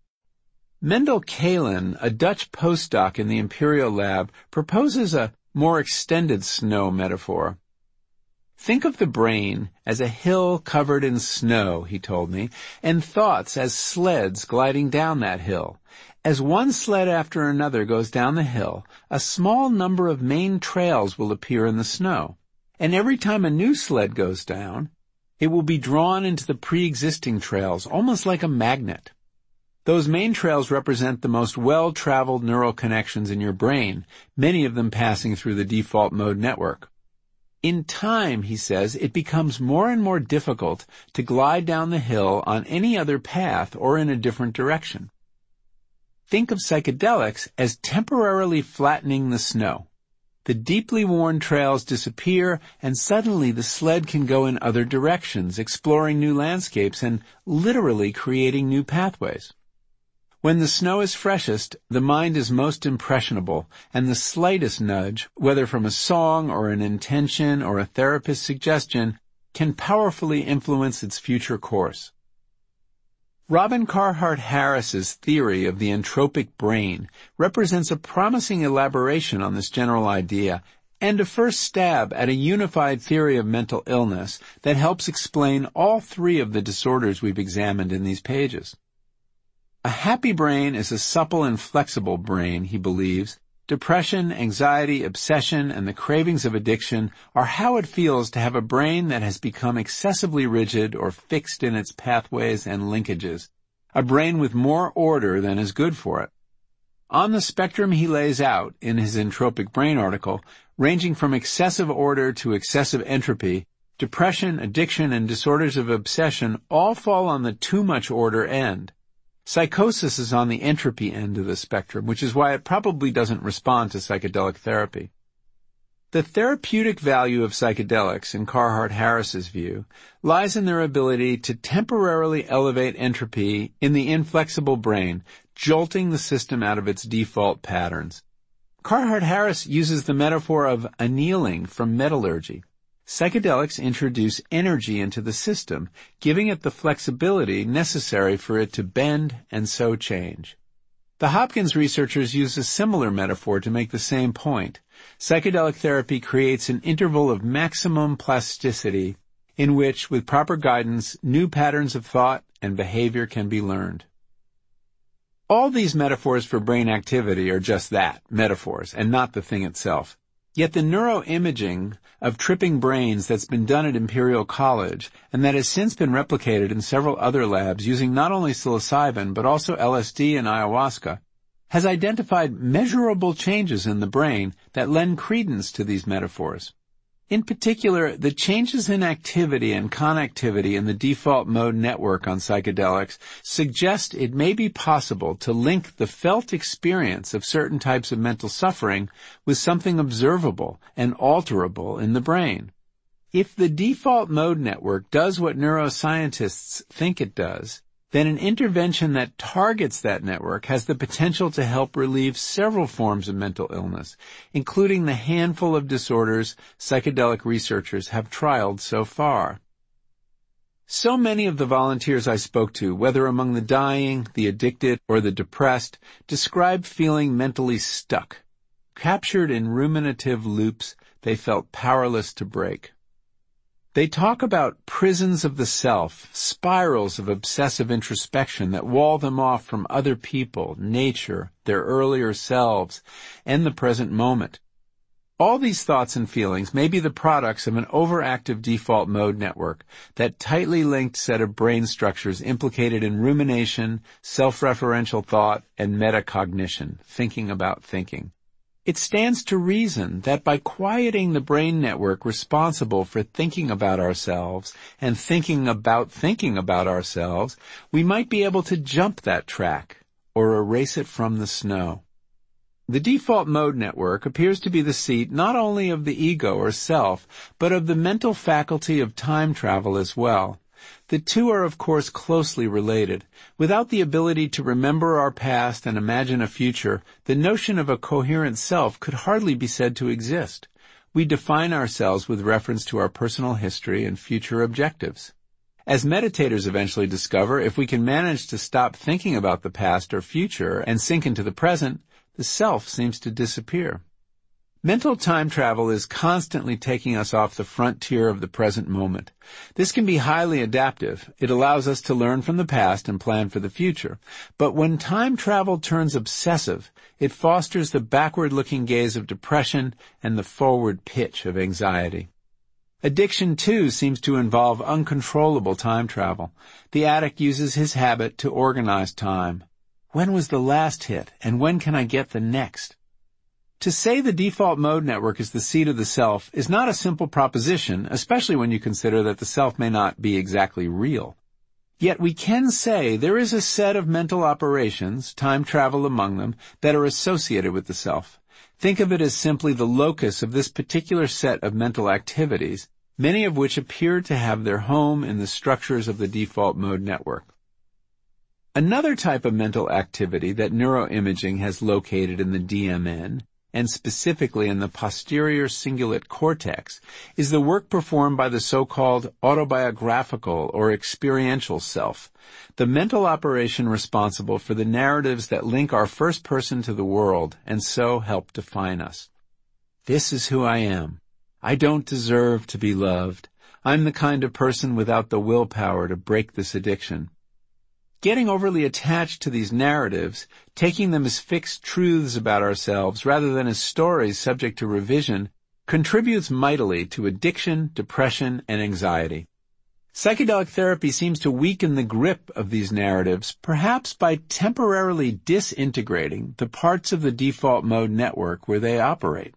Mendel Kaelin, a Dutch postdoc in the Imperial Lab, proposes a more extended snow metaphor. Think of the brain as a hill covered in snow, he told me, and thoughts as sleds gliding down that hill. As one sled after another goes down the hill, a small number of main trails will appear in the snow. And every time a new sled goes down, it will be drawn into the pre-existing trails, almost like a magnet. Those main trails represent the most well-traveled neural connections in your brain, many of them passing through the default mode network. In time, he says, it becomes more and more difficult to glide down the hill on any other path or in a different direction. Think of psychedelics as temporarily flattening the snow. The deeply worn trails disappear, and suddenly the sled can go in other directions, exploring new landscapes and literally creating new pathways. When the snow is freshest, the mind is most impressionable, and the slightest nudge, whether from a song or an intention or a therapist's suggestion, can powerfully influence its future course. Robin Carhart Harris's theory of the entropic brain represents a promising elaboration on this general idea and a first stab at a unified theory of mental illness that helps explain all three of the disorders we've examined in these pages. A happy brain is a supple and flexible brain, he believes. Depression, anxiety, obsession, and the cravings of addiction are how it feels to have a brain that has become excessively rigid or fixed in its pathways and linkages, a brain with more order than is good for it. On the spectrum he lays out in his Entropic Brain article, ranging from excessive order to excessive entropy, depression, addiction, and disorders of obsession all fall on the too much order end. Psychosis is on the entropy end of the spectrum, which is why it probably doesn't respond to psychedelic therapy. The therapeutic value of psychedelics, in Carhart Harris's view, lies in their ability to temporarily elevate entropy in the inflexible brain, jolting the system out of its default patterns. Carhart Harris uses the metaphor of annealing from metallurgy. Psychedelics introduce energy into the system, giving it the flexibility necessary for it to bend and so change. The Hopkins researchers use a similar metaphor to make the same point. Psychedelic therapy creates an interval of maximum plasticity in which, with proper guidance, new patterns of thought and behavior can be learned. All these metaphors for brain activity are just that, metaphors, and not the thing itself. Yet the neuroimaging of tripping brains that's been done at Imperial College and that has since been replicated in several other labs using not only psilocybin but also L S D and ayahuasca has identified measurable changes in the brain that lend credence to these metaphors. In particular, the changes in activity and connectivity in the default mode network on psychedelics suggest it may be possible to link the felt experience of certain types of mental suffering with something observable and alterable in the brain. If the default mode network does what neuroscientists think it does, then an intervention that targets that network has the potential to help relieve several forms of mental illness, including the handful of disorders psychedelic researchers have trialed so far. So many of the volunteers I spoke to, whether among the dying, the addicted, or the depressed, described feeling mentally stuck. Captured in ruminative loops they felt powerless to break. They talk about prisons of the self, spirals of obsessive introspection that wall them off from other people, nature, their earlier selves, and the present moment. All these thoughts and feelings may be the products of an overactive default mode network, that tightly linked set of brain structures implicated in rumination, self-referential thought, and metacognition, thinking about thinking. It stands to reason that by quieting the brain network responsible for thinking about ourselves and thinking about thinking about ourselves, we might be able to jump that track or erase it from the snow. The default mode network appears to be the seat not only of the ego or self, but of the mental faculty of time travel as well. The two are, of course, closely related. Without the ability to remember our past and imagine a future, the notion of a coherent self could hardly be said to exist. We define ourselves with reference to our personal history and future objectives. As meditators eventually discover, if we can manage to stop thinking about the past or future and sink into the present, the self seems to disappear. Mental time travel is constantly taking us off the frontier of the present moment. This can be highly adaptive. It allows us to learn from the past and plan for the future. But when time travel turns obsessive, it fosters the backward-looking gaze of depression and the forward pitch of anxiety. Addiction, too, seems to involve uncontrollable time travel. The addict uses his habit to organize time. When was the last hit, and when can I get the next? To say the default mode network is the seat of the self is not a simple proposition, especially when you consider that the self may not be exactly real. Yet we can say there is a set of mental operations, time travel among them, that are associated with the self. Think of it as simply the locus of this particular set of mental activities, many of which appear to have their home in the structures of the default mode network. Another type of mental activity that neuroimaging has located in the D M N, and specifically in the posterior cingulate cortex, is the work performed by the so-called autobiographical or experiential self, the mental operation responsible for the narratives that link our first person to the world and so help define us. This is who I am. I don't deserve to be loved. I'm the kind of person without the willpower to break this addiction. Getting overly attached to these narratives, taking them as fixed truths about ourselves rather than as stories subject to revision, contributes mightily to addiction, depression, and anxiety. Psychedelic therapy seems to weaken the grip of these narratives, perhaps by temporarily disintegrating the parts of the default mode network where they operate.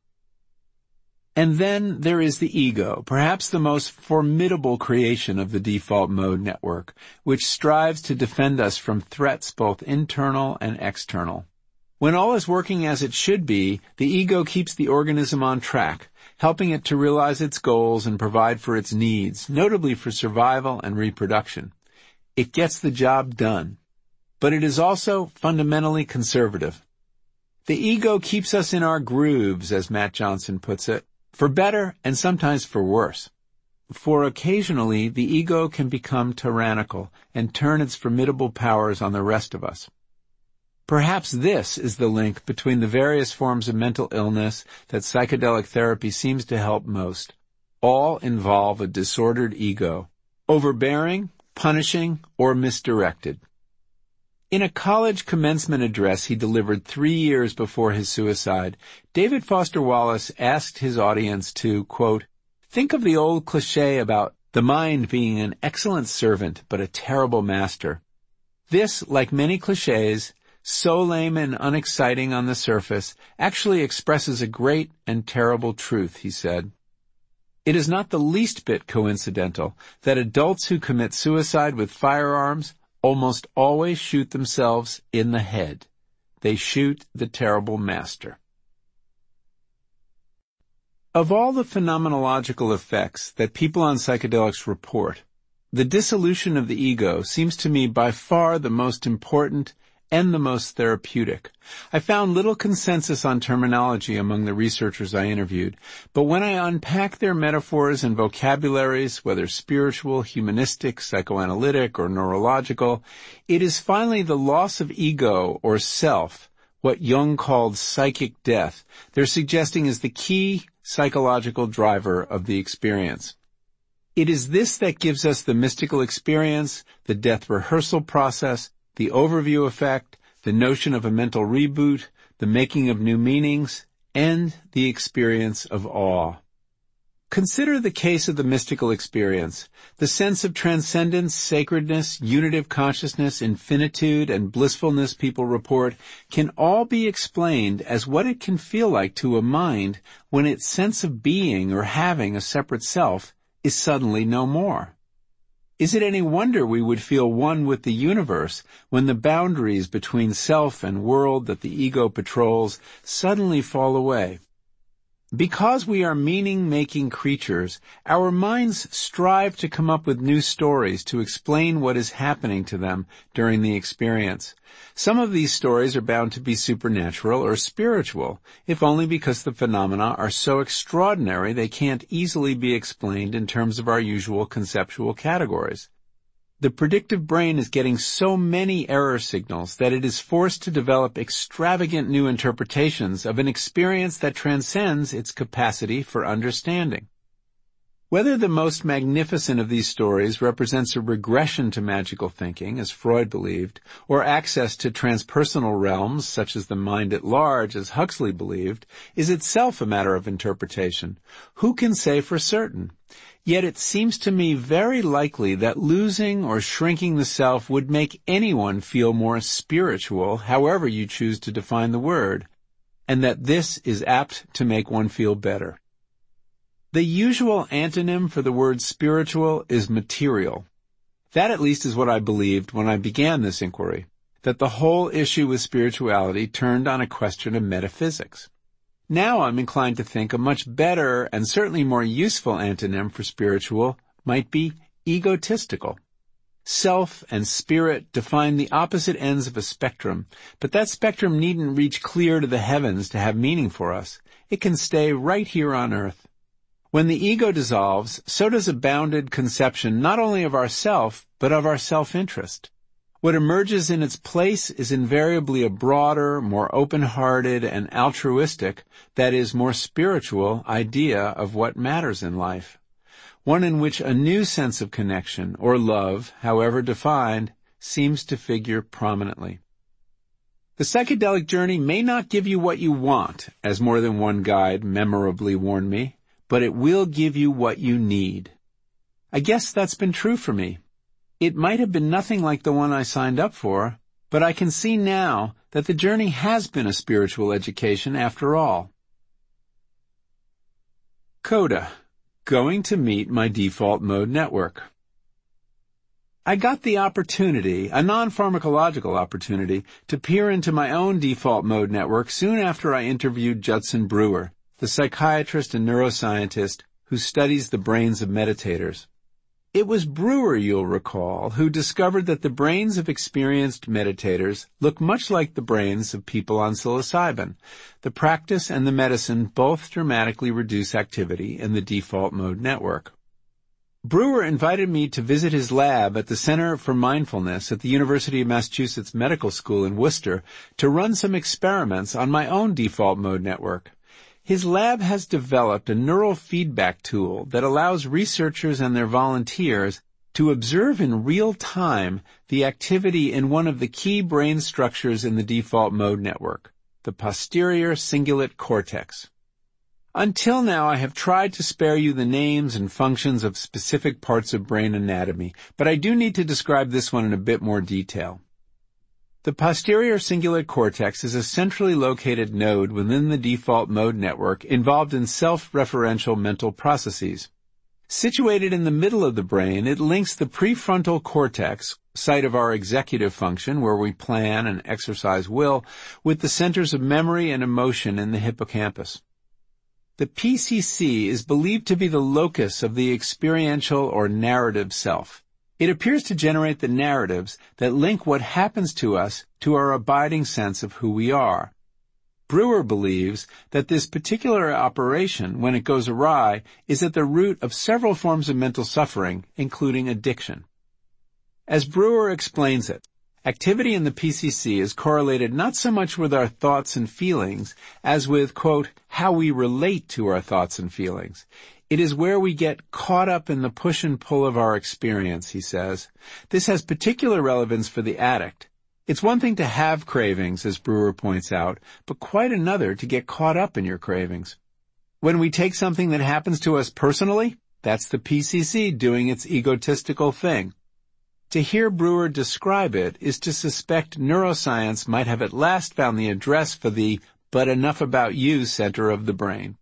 And then there is the ego, perhaps the most formidable creation of the default mode network, which strives to defend us from threats both internal and external. When all is working as it should be, the ego keeps the organism on track, helping it to realize its goals and provide for its needs, notably for survival and reproduction. It gets the job done. But it is also fundamentally conservative. The ego keeps us in our grooves, as Matt Johnson puts it, for better and sometimes for worse. For occasionally, the ego can become tyrannical and turn its formidable powers on the rest of us. Perhaps this is the link between the various forms of mental illness that psychedelic therapy seems to help most. All involve a disordered ego, overbearing, punishing, or misdirected. In a college commencement address he delivered three years before his suicide, David Foster Wallace asked his audience to, quote, think of the old cliché about the mind being an excellent servant but a terrible master. This, like many clichés, so lame and unexciting on the surface, actually expresses a great and terrible truth, he said. It is not the least bit coincidental that adults who commit suicide with firearms almost always shoot themselves in the head. They shoot the terrible master. Of all the phenomenological effects that people on psychedelics report, the dissolution of the ego seems to me by far the most important and the most therapeutic. I found little consensus on terminology among the researchers I interviewed, but when I unpacked their metaphors and vocabularies, whether spiritual, humanistic, psychoanalytic, or neurological, it is finally the loss of ego or self, what Jung called psychic death, they're suggesting is the key psychological driver of the experience. It is this that gives us the mystical experience, the death rehearsal process, the overview effect, the notion of a mental reboot, the making of new meanings, and the experience of awe. Consider the case of the mystical experience. The sense of transcendence, sacredness, unitive consciousness, infinitude, and blissfulness people report can all be explained as what it can feel like to a mind when its sense of being or having a separate self is suddenly no more. Is it any wonder we would feel one with the universe when the boundaries between self and world that the ego patrols suddenly fall away? Because we are meaning-making creatures, our minds strive to come up with new stories to explain what is happening to them during the experience. Some of these stories are bound to be supernatural or spiritual, if only because the phenomena are so extraordinary they can't easily be explained in terms of our usual conceptual categories. The predictive brain is getting so many error signals that it is forced to develop extravagant new interpretations of an experience that transcends its capacity for understanding. Whether the most magnificent of these stories represents a regression to magical thinking, as Freud believed, or access to transpersonal realms, such as the mind at large, as Huxley believed, is itself a matter of interpretation. Who can say for certain? Yet it seems to me very likely that losing or shrinking the self would make anyone feel more spiritual, however you choose to define the word, and that this is apt to make one feel better. The usual antonym for the word spiritual is material. That at least is what I believed when I began this inquiry, that the whole issue with spirituality turned on a question of metaphysics. Now I'm inclined to think a much better and certainly more useful antonym for spiritual might be egotistical. Self and spirit define the opposite ends of a spectrum, but that spectrum needn't reach clear to the heavens to have meaning for us. It can stay right here on earth. When the ego dissolves, so does a bounded conception not only of ourself, but of our self-interest. What emerges in its place is invariably a broader, more open-hearted, and altruistic, that is, more spiritual, idea of what matters in life. One in which a new sense of connection, or love, however defined, seems to figure prominently. The psychedelic journey may not give you what you want, as more than one guide memorably warned me, but it will give you what you need. I guess that's been true for me. It might have been nothing like the one I signed up for, but I can see now that the journey has been a spiritual education after all. Coda. Going to meet my default mode network. I got the opportunity, a non-pharmacological opportunity, to peer into my own default mode network soon after I interviewed Judson Brewer, the psychiatrist and neuroscientist who studies the brains of meditators. It was Brewer, you'll recall, who discovered that the brains of experienced meditators look much like the brains of people on psilocybin. The practice and the medicine both dramatically reduce activity in the default mode network. Brewer invited me to visit his lab at the Center for Mindfulness at the University of Massachusetts Medical School in Worcester to run some experiments on my own default mode network. His lab has developed a neural feedback tool that allows researchers and their volunteers to observe in real time the activity in one of the key brain structures in the default mode network, the posterior cingulate cortex. Until now, I have tried to spare you the names and functions of specific parts of brain anatomy, but I do need to describe this one in a bit more detail. The posterior cingulate cortex is a centrally located node within the default mode network involved in self-referential mental processes. Situated in the middle of the brain, it links the prefrontal cortex, site of our executive function where we plan and exercise will, with the centers of memory and emotion in the hippocampus. The P C C is believed to be the locus of the experiential or narrative self. It appears to generate the narratives that link what happens to us to our abiding sense of who we are. Brewer believes that this particular operation, when it goes awry, is at the root of several forms of mental suffering, including addiction. As Brewer explains it, activity in the P C C is correlated not so much with our thoughts and feelings as with, quote, how we relate to our thoughts and feelings. It is where we get caught up in the push and pull of our experience, he says. This has particular relevance for the addict. It's one thing to have cravings, as Brewer points out, but quite another to get caught up in your cravings. When we take something that happens to us personally, that's the P C C doing its egotistical thing. To hear Brewer describe it is to suspect neuroscience might have at last found the address for the but enough about you center of the brain.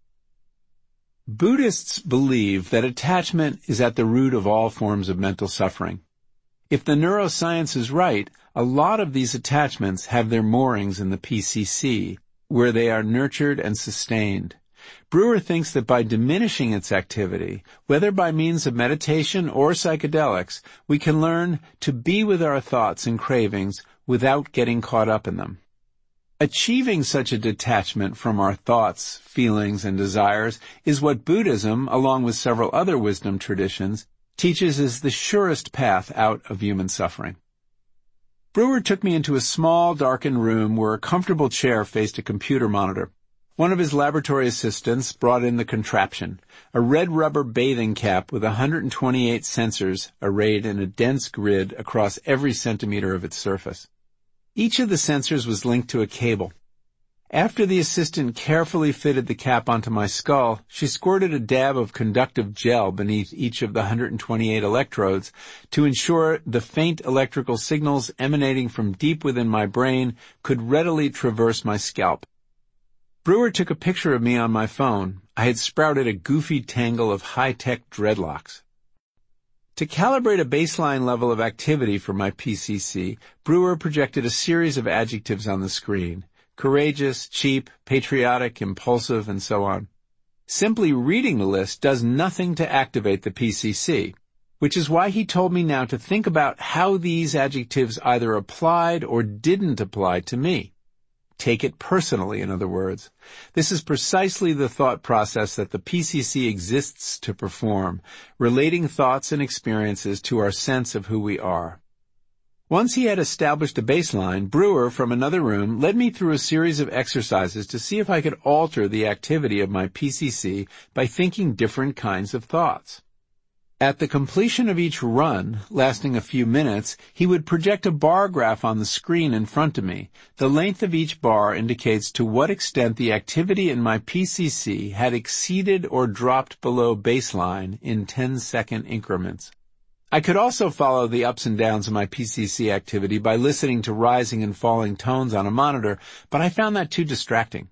Buddhists believe that attachment is at the root of all forms of mental suffering. If the neuroscience is right, a lot of these attachments have their moorings in the P C C, where they are nurtured and sustained. Brewer thinks that by diminishing its activity, whether by means of meditation or psychedelics, we can learn to be with our thoughts and cravings without getting caught up in them. Achieving such a detachment from our thoughts, feelings, and desires is what Buddhism, along with several other wisdom traditions, teaches is the surest path out of human suffering. Brewer took me into a small, darkened room where a comfortable chair faced a computer monitor. One of his laboratory assistants brought in the contraption, a red rubber bathing cap with one hundred twenty-eight sensors arrayed in a dense grid across every centimeter of its surface. Each of the sensors was linked to a cable. After the assistant carefully fitted the cap onto my skull, she squirted a dab of conductive gel beneath each of the one hundred twenty-eight electrodes to ensure the faint electrical signals emanating from deep within my brain could readily traverse my scalp. Brewer took a picture of me on my phone. I had sprouted a goofy tangle of high-tech dreadlocks. To calibrate a baseline level of activity for my P C C, Brewer projected a series of adjectives on the screen: courageous, cheap, patriotic, impulsive, and so on. Simply reading the list does nothing to activate the P C C, which is why he told me now to think about how these adjectives either applied or didn't apply to me. Take it personally, in other words. This is precisely the thought process that the P C C exists to perform, relating thoughts and experiences to our sense of who we are. Once he had established a baseline, Brewer, from another room, led me through a series of exercises to see if I could alter the activity of my P C C by thinking different kinds of thoughts. At the completion of each run, lasting a few minutes, he would project a bar graph on the screen in front of me. The length of each bar indicates to what extent the activity in my P C C had exceeded or dropped below baseline in ten-second increments. I could also follow the ups and downs of my P C C activity by listening to rising and falling tones on a monitor, but I found that too distracting.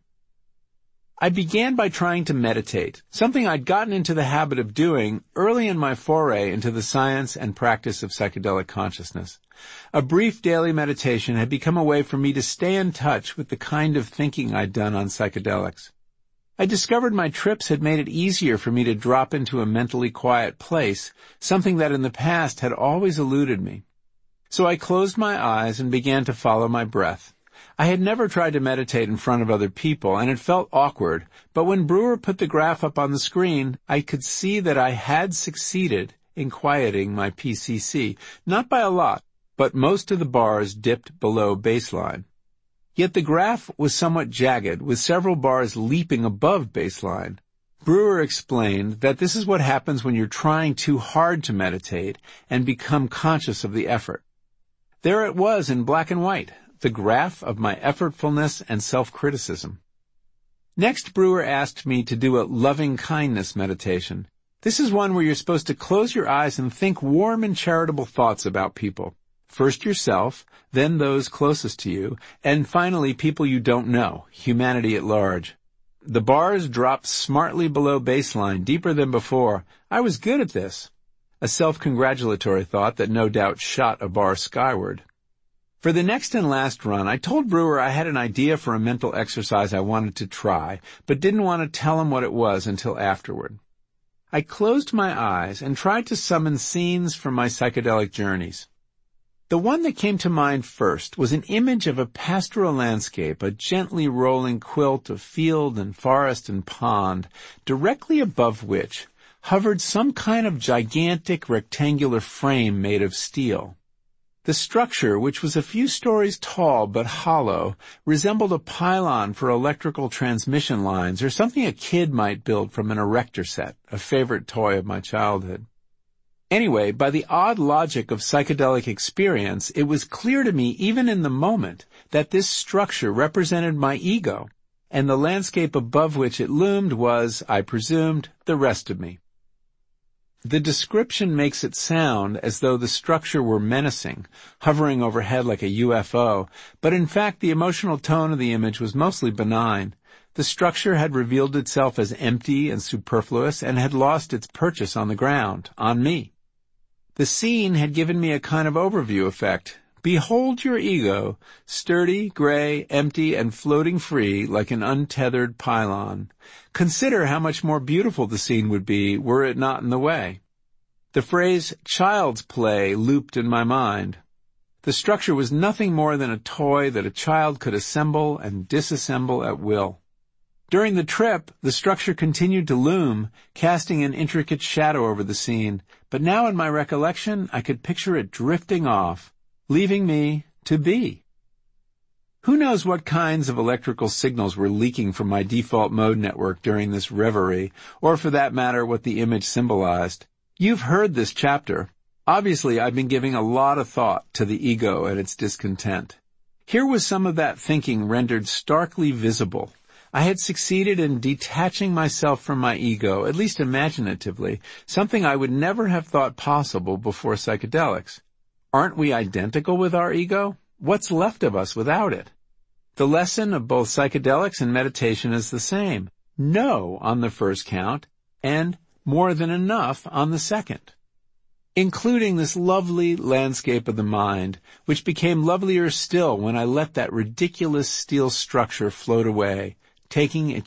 I began by trying to meditate, something I'd gotten into the habit of doing early in my foray into the science and practice of psychedelic consciousness. A brief daily meditation had become a way for me to stay in touch with the kind of thinking I'd done on psychedelics. I discovered my trips had made it easier for me to drop into a mentally quiet place, something that in the past had always eluded me. So I closed my eyes and began to follow my breath. I had never tried to meditate in front of other people, and it felt awkward, but when Brewer put the graph up on the screen, I could see that I had succeeded in quieting my P C C, not by a lot, but most of the bars dipped below baseline. Yet the graph was somewhat jagged, with several bars leaping above baseline. Brewer explained that this is what happens when you're trying too hard to meditate and become conscious of the effort. There it was in black and white, the graph of my effortfulness and self-criticism. Next, Brewer asked me to do a loving-kindness meditation. This is one where you're supposed to close your eyes and think warm and charitable thoughts about people. First yourself, then those closest to you, and finally people you don't know, humanity at large. The bars dropped smartly below baseline, deeper than before. I was good at this. A self-congratulatory thought that no doubt shot a bar skyward. For the next and last run, I told Brewer I had an idea for a mental exercise I wanted to try, but didn't want to tell him what it was until afterward. I closed my eyes and tried to summon scenes from my psychedelic journeys. The one that came to mind first was an image of a pastoral landscape, a gently rolling quilt of field and forest and pond, directly above which hovered some kind of gigantic rectangular frame made of steel. The structure, which was a few stories tall but hollow, resembled a pylon for electrical transmission lines or something a kid might build from an erector set, a favorite toy of my childhood. Anyway, by the odd logic of psychedelic experience, it was clear to me, even in the moment, that this structure represented my ego, and the landscape above which it loomed was, I presumed, the rest of me. The description makes it sound as though the structure were menacing, hovering overhead like a U F O, but in fact the emotional tone of the image was mostly benign. The structure had revealed itself as empty and superfluous and had lost its purchase on the ground, on me. The scene had given me a kind of overview effect. Behold your ego, sturdy, gray, empty, and floating free like an untethered pylon. Consider how much more beautiful the scene would be were it not in the way. The phrase child's play looped in my mind. The structure was nothing more than a toy that a child could assemble and disassemble at will. During the trip, the structure continued to loom, casting an intricate shadow over the scene, but now in my recollection I could picture it drifting off, leaving me to be. Who knows what kinds of electrical signals were leaking from my default mode network during this reverie, or for that matter, what the image symbolized. You've heard this chapter. Obviously, I've been giving a lot of thought to the ego and its discontent. Here was some of that thinking rendered starkly visible. I had succeeded in detaching myself from my ego, at least imaginatively, something I would never have thought possible before psychedelics. Aren't we identical with our ego? What's left of us without it? The lesson of both psychedelics and meditation is the same. No on the first count, and more than enough on the second. Including this lovely landscape of the mind, which became lovelier still when I let that ridiculous steel structure float away, taking its